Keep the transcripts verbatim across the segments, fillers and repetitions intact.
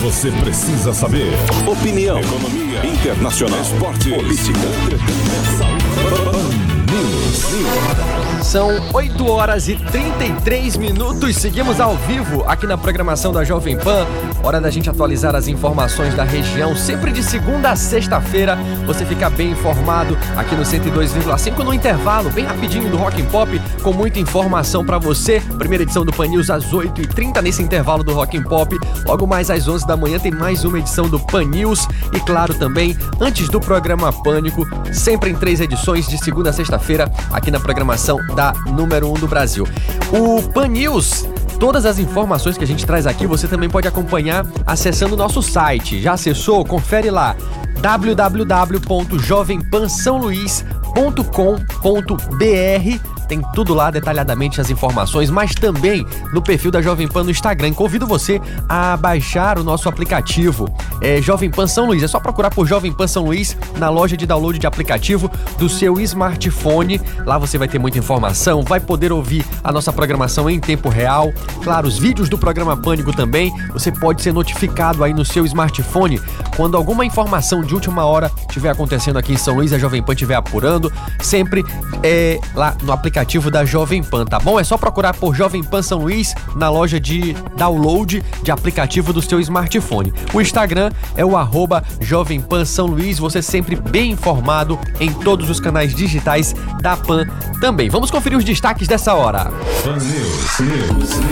você precisa saber. Opinião, economia, internacional, esporte, política, São oito horas e trinta e três minutos, seguimos ao vivo aqui na programação da Jovem Pan. Hora da gente atualizar as informações da região, sempre de segunda a sexta-feira. Você fica bem informado aqui no cento e dois vírgula cinco, no intervalo, bem rapidinho do Rock and Pop, com muita informação pra você. Primeira edição do Pan News às oito e trinta, nesse intervalo do Rock and Pop. Logo mais às onze da manhã tem mais uma edição do Pan News. E claro também, antes do programa Pânico, sempre em três edições de segunda a sexta-feira, aqui na programação da número um do Brasil. O Pan News, todas as informações que a gente traz aqui, você também pode acompanhar acessando o nosso site. Já acessou? Confere lá, w w w ponto jovem pan são luís ponto com ponto b r. Tem tudo lá detalhadamente as informações, mas também no perfil da Jovem Pan no Instagram. Convido você a baixar o nosso aplicativo, é Jovem Pan São Luís. É só procurar por Jovem Pan São Luís na loja de download de aplicativo do seu smartphone. Lá você vai ter muita informação, vai poder ouvir a nossa programação em tempo real. Claro, os vídeos do programa Pânico também. Você pode ser notificado aí no seu smartphone quando alguma informação de última hora estiver acontecendo aqui em São Luís, a Jovem Pan estiver apurando. Sempre é, lá no aplicativo da Jovem Pan, tá bom? É só procurar por Jovem Pan São Luís na loja de download de aplicativo do seu smartphone. O Instagram é o arroba Jovem Pan São Luís, você sempre bem informado em todos os canais digitais da Pan também. Vamos conferir os destaques dessa hora. Pan News, News, News.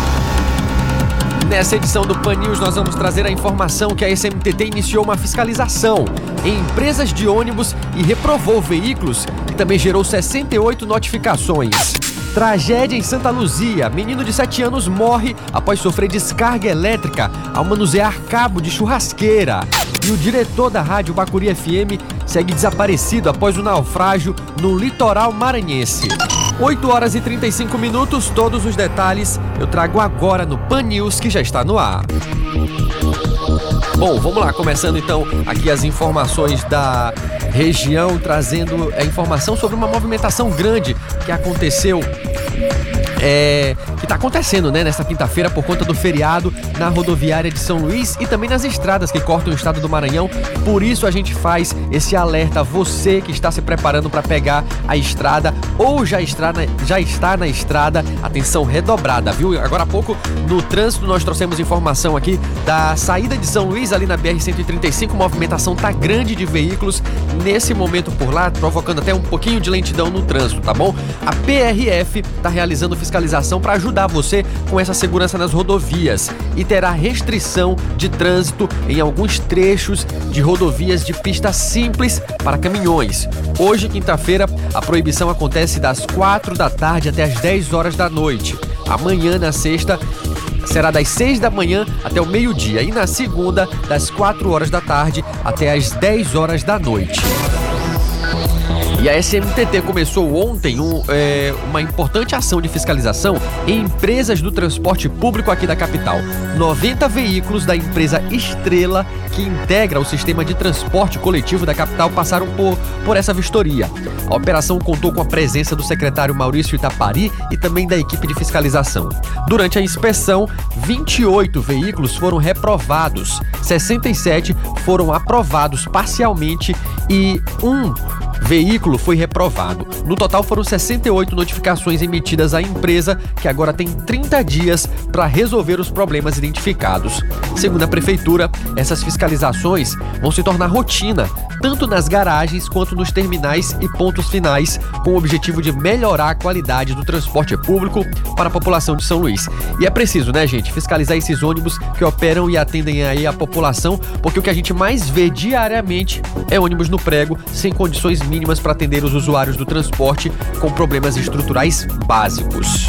Nessa edição do Pan News, nós vamos trazer a informação que a S M T T iniciou uma fiscalização em empresas de ônibus e reprovou veículos, que também gerou sessenta e oito notificações. Tragédia em Santa Luzia. Menino de sete anos morre após sofrer descarga elétrica ao manusear cabo de churrasqueira. E o diretor da rádio Bacuri F M segue desaparecido após o naufrágio no litoral maranhense. oito horas e trinta e cinco minutos, todos os detalhes eu trago agora no Pan News, que já está no ar. Bom, vamos lá, começando então aqui as informações da região, trazendo a informação sobre uma movimentação grande que aconteceu, é, que está acontecendo, né, nesta quinta-feira por conta do feriado na rodoviária de São Luís e também nas estradas que cortam o estado do Maranhão. Por isso a gente faz esse alerta a você que está se preparando para pegar a estrada ou já está, na, já está na estrada, atenção redobrada, viu? Agora há pouco no trânsito nós trouxemos informação aqui da saída de São Luís ali na B R cento e trinta e cinco, movimentação tá grande de veículos nesse momento por lá, provocando até um pouquinho de lentidão no trânsito, tá bom? A P R F tá realizando fiscalização para ajudar você com essa segurança nas rodovias e terá restrição de trânsito em alguns trechos de rodovias de pista simples para caminhões. Hoje, quinta-feira, a proibição acontece das quatro da tarde até as dez horas da noite. Amanhã, na sexta, será das seis da manhã até o meio-dia e na segunda, das quatro horas da tarde até as dez horas da noite. E a S M T T começou ontem um, é, uma importante ação de fiscalização em empresas do transporte público aqui da capital. noventa veículos da empresa Estrela, que integra o sistema de transporte coletivo da capital, passaram por, por essa vistoria. A operação contou com a presença do secretário Maurício Itapari e também da equipe de fiscalização. Durante a inspeção, vinte e oito veículos foram reprovados, sessenta e sete foram aprovados parcialmente e um veículo foi reprovado. No total foram sessenta e oito notificações emitidas à empresa, que agora tem trinta dias para resolver os problemas identificados. Segundo a prefeitura, essas fiscalizações vão se tornar rotina, tanto nas garagens quanto nos terminais e pontos finais, com o objetivo de melhorar a qualidade do transporte público para a população de São Luís. E é preciso, né, gente, fiscalizar esses ônibus que operam e atendem aí a população, porque o que a gente mais vê diariamente é ônibus no prego, sem condições mínimas para atender os usuários do transporte com problemas estruturais básicos.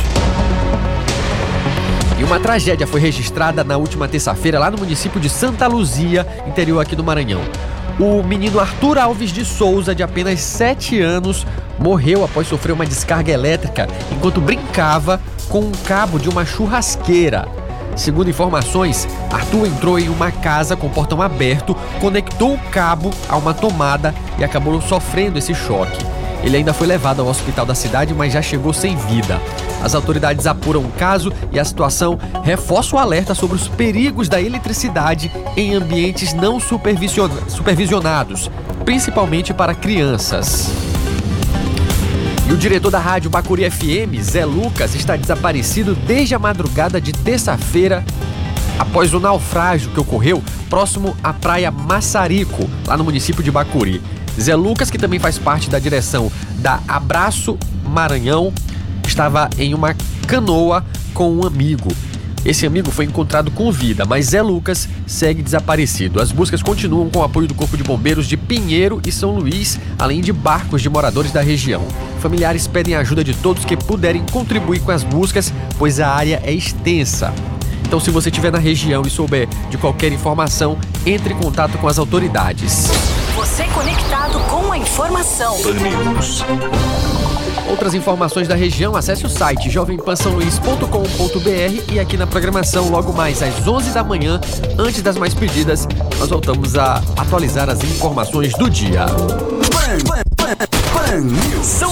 E uma tragédia foi registrada na última terça-feira lá no município de Santa Luzia, interior aqui do Maranhão. O menino Arthur Alves de Souza, de apenas sete anos, morreu após sofrer uma descarga elétrica enquanto brincava com um cabo de uma churrasqueira. Segundo informações, Arthur entrou em uma casa com o portão aberto, conectou o cabo a uma tomada e acabou sofrendo esse choque. Ele ainda foi levado ao hospital da cidade, mas já chegou sem vida. As autoridades apuram o caso e a situação reforça o alerta sobre os perigos da eletricidade em ambientes não supervisionados, principalmente para crianças. E o diretor da rádio Bacuri F M, Zé Lucas, está desaparecido desde a madrugada de terça-feira, após o naufrágio que ocorreu próximo à praia Massarico, lá no município de Bacuri. Zé Lucas, que também faz parte da direção da Abraço Maranhão, estava em uma canoa com um amigo. Esse amigo foi encontrado com vida, mas Zé Lucas segue desaparecido. As buscas continuam com o apoio do Corpo de Bombeiros de Pinheiro e São Luís, além de barcos de moradores da região. Familiares pedem a ajuda de todos que puderem contribuir com as buscas, pois a área é extensa. Então, se você estiver na região e souber de qualquer informação, entre em contato com as autoridades. Você conectado com a informação. Outras informações da região, acesse o site jovem pan são luís ponto com ponto b r e aqui na programação, logo mais às onze da manhã, antes das mais pedidas, nós voltamos a atualizar as informações do dia. Pan, Pan, Pan, Pan News. São